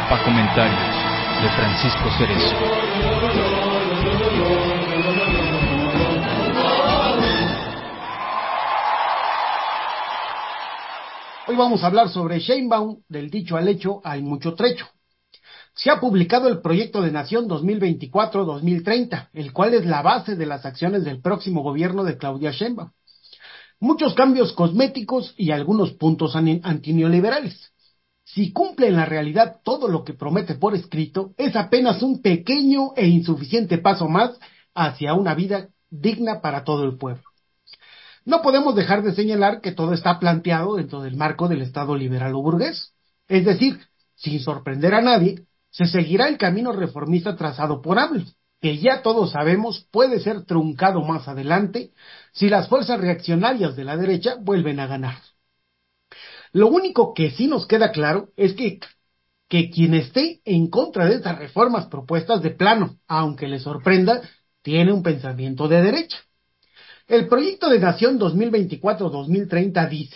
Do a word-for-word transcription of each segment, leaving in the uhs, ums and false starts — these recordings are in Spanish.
Chapa Comentarios de Francisco Cerezo. Hoy vamos a hablar sobre Sheinbaum. Del dicho al hecho hay mucho trecho. Se ha publicado el Proyecto de Nación dos mil veinticuatro a dos mil treinta, el cual es la base de las acciones del próximo gobierno de Claudia Sheinbaum. Muchos cambios cosméticos y algunos puntos antineoliberales. Si cumple en la realidad todo lo que promete por escrito, es apenas un pequeño e insuficiente paso más hacia una vida digna para todo el pueblo. No podemos dejar de señalar que todo está planteado dentro del marco del Estado liberal o burgués. Es decir, sin sorprender a nadie, se seguirá el camino reformista trazado por AMLO, que ya todos sabemos puede ser truncado más adelante si las fuerzas reaccionarias de la derecha vuelven a ganar. Lo único que sí nos queda claro es que, que quien esté en contra de estas reformas propuestas de plano, aunque le sorprenda, tiene un pensamiento de derecha. El Proyecto de Nación dos mil veinticuatro a dos mil treinta dice: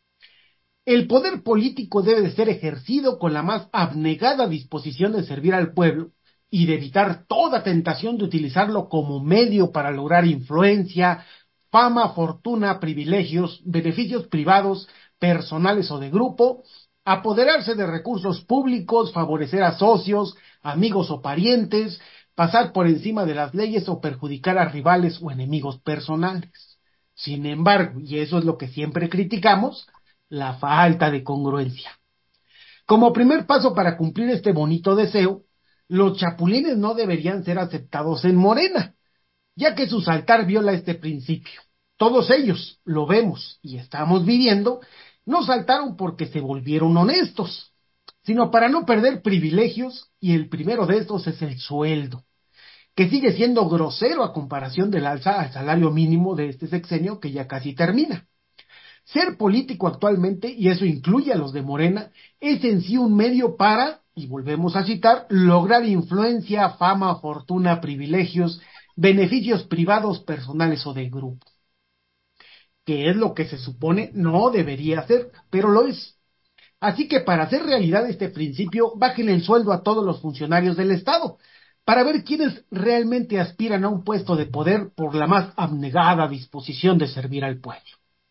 el poder político debe de ser ejercido con la más abnegada disposición de servir al pueblo y de evitar toda tentación de utilizarlo como medio para lograr influencia, fama, fortuna, privilegios, beneficios privados, personales o de grupo, apoderarse de recursos públicos, favorecer a socios, amigos o parientes, pasar por encima de las leyes o perjudicar a rivales o enemigos personales. Sin embargo, y eso es lo que siempre criticamos, la falta de congruencia. Como primer paso para cumplir este bonito deseo, los chapulines no deberían ser aceptados en Morena, ya que su saltar viola este principio. Todos ellos, lo vemos y estamos viviendo, no saltaron porque se volvieron honestos, sino para no perder privilegios, y el primero de estos es el sueldo, que sigue siendo grosero a comparación del alza al salario mínimo de este sexenio que ya casi termina. Ser político actualmente, y eso incluye a los de Morena, es en sí un medio para, y volvemos a citar, lograr influencia, fama, fortuna, privilegios, beneficios privados, personales o de grupo. Que es lo que se supone no debería ser, pero lo es. Así que para hacer realidad este principio, bajen el sueldo a todos los funcionarios del Estado, para ver quiénes realmente aspiran a un puesto de poder por la más abnegada disposición de servir al pueblo.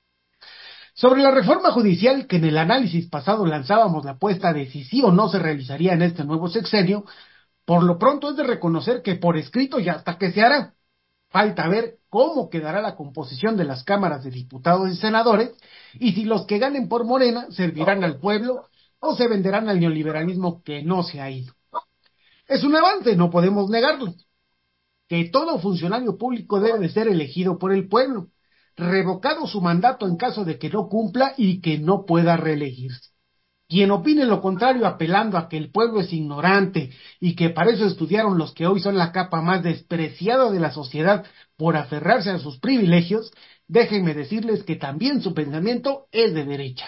Sobre la reforma judicial, que en el análisis pasado lanzábamos la apuesta de si sí o no se realizaría en este nuevo sexenio, por lo pronto es de reconocer que por escrito ya hasta que se hará. Falta ver cómo quedará la composición de las cámaras de diputados y senadores, y si los que ganen por Morena servirán al pueblo o se venderán al neoliberalismo que no se ha ido. Es un avance, no podemos negarlo, que todo funcionario público debe de ser elegido por el pueblo, revocado su mandato en caso de que no cumpla y que no pueda reelegirse. Quien opine lo contrario apelando a que el pueblo es ignorante y que para eso estudiaron los que hoy son la capa más despreciada de la sociedad por aferrarse a sus privilegios, déjenme decirles que también su pensamiento es de derecha.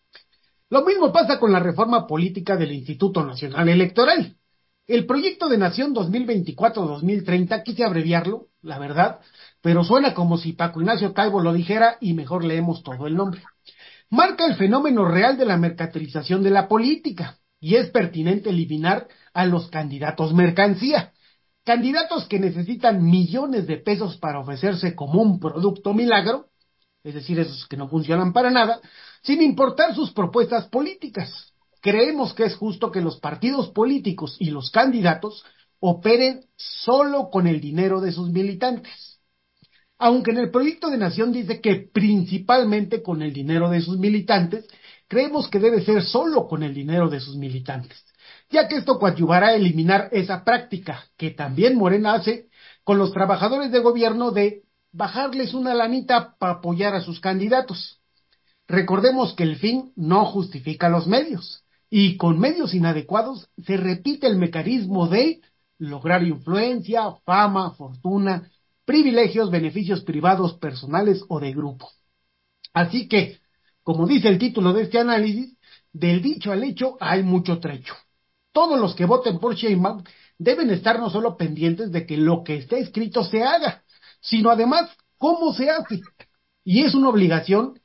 Lo mismo pasa con la reforma política del Instituto Nacional Electoral. El Proyecto de Nación dos mil veinticuatro a dos mil treinta, quise abreviarlo, la verdad, pero suena como si Paco Ignacio Taibo lo dijera y mejor leemos todo el nombre. Marca el fenómeno real de la mercantilización de la política, y es pertinente eliminar a los candidatos mercancía, candidatos que necesitan millones de pesos para ofrecerse como un producto milagro, es decir, esos que no funcionan para nada, sin importar sus propuestas políticas. Creemos que es justo que los partidos políticos y los candidatos operen solo con el dinero de sus militantes. Aunque en el Proyecto de Nación dice que principalmente con el dinero de sus militantes, creemos que debe ser solo con el dinero de sus militantes, ya que esto coadyuvará a eliminar esa práctica que también Morena hace con los trabajadores de gobierno de bajarles una lanita para apoyar a sus candidatos. Recordemos que el fin no justifica los medios, y con medios inadecuados se repite el mecanismo de lograr influencia, fama, fortuna, privilegios, beneficios privados, personales o de grupo. Así que, como dice el título de este análisis, del dicho al hecho hay mucho trecho. Todos los que voten por Sheinbaum deben estar no solo pendientes de que lo que está escrito se haga, sino además cómo se hace. Y es una obligación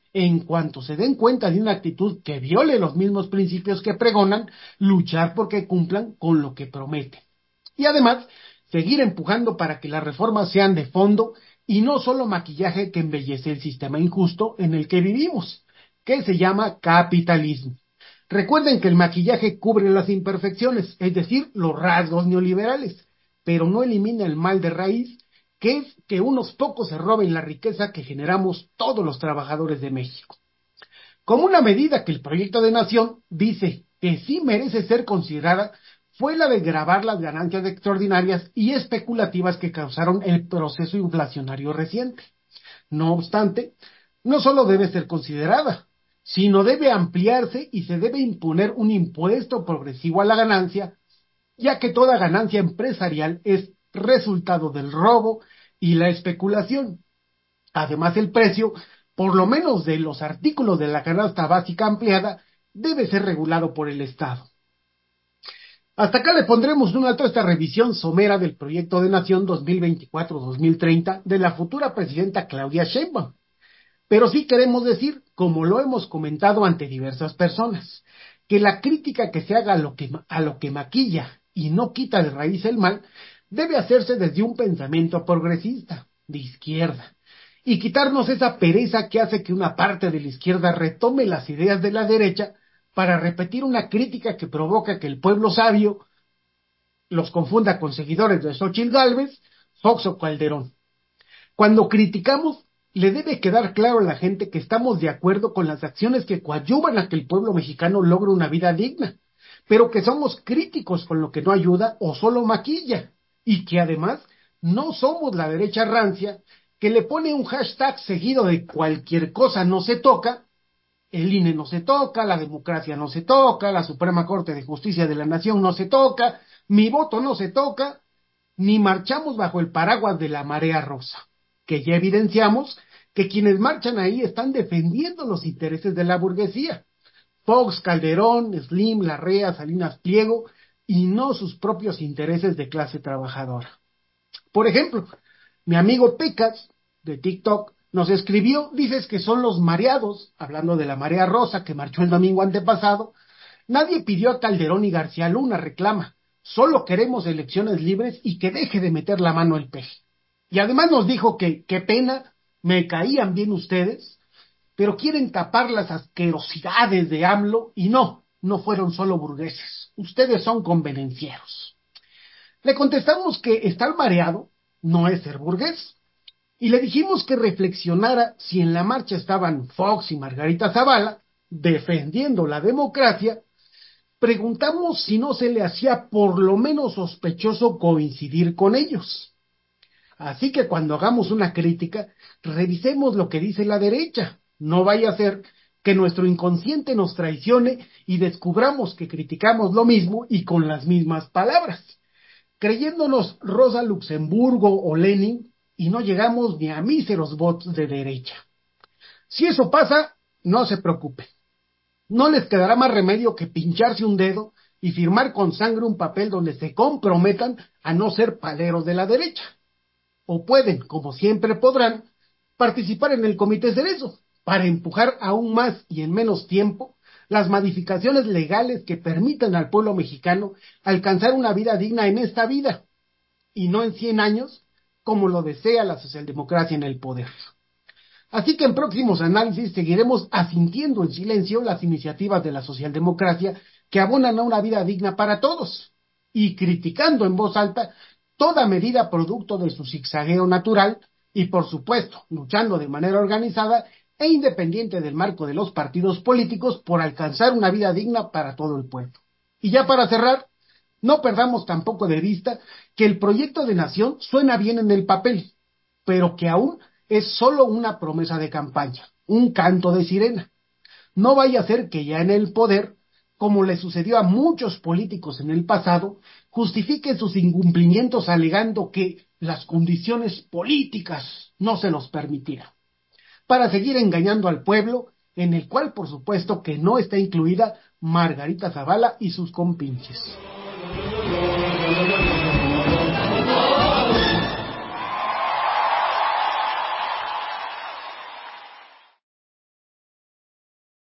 en cuanto se den cuenta de una actitud que viole los mismos principios que pregonan, luchar porque cumplan con lo que prometen. Y además, seguir empujando para que las reformas sean de fondo y no solo maquillaje que embellece el sistema injusto en el que vivimos, que se llama capitalismo. Recuerden que el maquillaje cubre las imperfecciones, es decir, los rasgos neoliberales, pero no elimina el mal de raíz, que es que unos pocos se roben la riqueza que generamos todos los trabajadores de México. Como una medida que el proyecto de nación dice que sí merece ser considerada, fue la de gravar las ganancias extraordinarias y especulativas que causaron el proceso inflacionario reciente. No obstante, no solo debe ser considerada, sino debe ampliarse y se debe imponer un impuesto progresivo a la ganancia, ya que toda ganancia empresarial es resultado del robo y la especulación. Además, el precio, por lo menos de los artículos de la canasta básica ampliada, debe ser regulado por el Estado. Hasta acá le pondremos un alto a esta revisión somera del proyecto de nación dos mil veinticuatro a dos mil treinta de la futura presidenta Claudia Sheinbaum. Pero sí queremos decir, como lo hemos comentado ante diversas personas, que la crítica que se haga a lo que, a lo que maquilla y no quita de raíz el mal, debe hacerse desde un pensamiento progresista, de izquierda, y quitarnos esa pereza que hace que una parte de la izquierda retome las ideas de la derecha para repetir una crítica que provoca que el pueblo sabio los confunda con seguidores de Xóchitl Gálvez, Fox o Calderón. Cuando criticamos, le debe quedar claro a la gente que estamos de acuerdo con las acciones que coadyuvan a que el pueblo mexicano logre una vida digna, pero que somos críticos con lo que no ayuda o solo maquilla, y que además no somos la derecha rancia que le pone un hashtag seguido de cualquier cosa no se toca, el I N E no se toca, la democracia no se toca, la Suprema Corte de Justicia de la Nación no se toca, mi voto no se toca, ni marchamos bajo el paraguas de la marea rosa, que ya evidenciamos que quienes marchan ahí están defendiendo los intereses de la burguesía, Fox, Calderón, Slim, Larrea, Salinas Pliego, y no sus propios intereses de clase trabajadora. Por ejemplo, mi amigo Pecas, de TikTok, nos escribió, dices que son los mareados, hablando de la marea rosa que marchó el domingo antepasado. Nadie pidió a Calderón y García Luna, reclama. Solo queremos elecciones libres y que deje de meter la mano el peje. Y además nos dijo que, qué pena, me caían bien ustedes, pero quieren tapar las asquerosidades de AMLO y no, no fueron solo burgueses, ustedes son convenencieros. Le contestamos que estar mareado no es ser burgués, y le dijimos que reflexionara si en la marcha estaban Fox y Margarita Zavala, defendiendo la democracia. Preguntamos si no se le hacía por lo menos sospechoso coincidir con ellos. Así que cuando hagamos una crítica, revisemos lo que dice la derecha. No vaya a ser que nuestro inconsciente nos traicione y descubramos que criticamos lo mismo y con las mismas palabras, creyéndonos Rosa Luxemburgo o Lenin, y no llegamos ni a míseros votos de derecha. Si eso pasa, no se preocupen. No les quedará más remedio que pincharse un dedo y firmar con sangre un papel donde se comprometan a no ser paleros de la derecha. O pueden, como siempre podrán, participar en el Comité Cerezo para empujar aún más y en menos tiempo las modificaciones legales que permitan al pueblo mexicano alcanzar una vida digna en esta vida y no en cien años, como lo desea la socialdemocracia en el poder. Así que en próximos análisis seguiremos asintiendo en silencio las iniciativas de la socialdemocracia que abonan a una vida digna para todos y criticando en voz alta toda medida producto de su zigzagueo natural y, por supuesto, luchando de manera organizada e independiente del marco de los partidos políticos por alcanzar una vida digna para todo el pueblo. Y ya para cerrar, no perdamos tampoco de vista que el proyecto de nación suena bien en el papel, pero que aún es solo una promesa de campaña, un canto de sirena. No vaya a ser que ya en el poder, como le sucedió a muchos políticos en el pasado, justifiquen sus incumplimientos alegando que las condiciones políticas no se los permitieron, para seguir engañando al pueblo, en el cual por supuesto que no está incluida Margarita Zavala y sus compinches.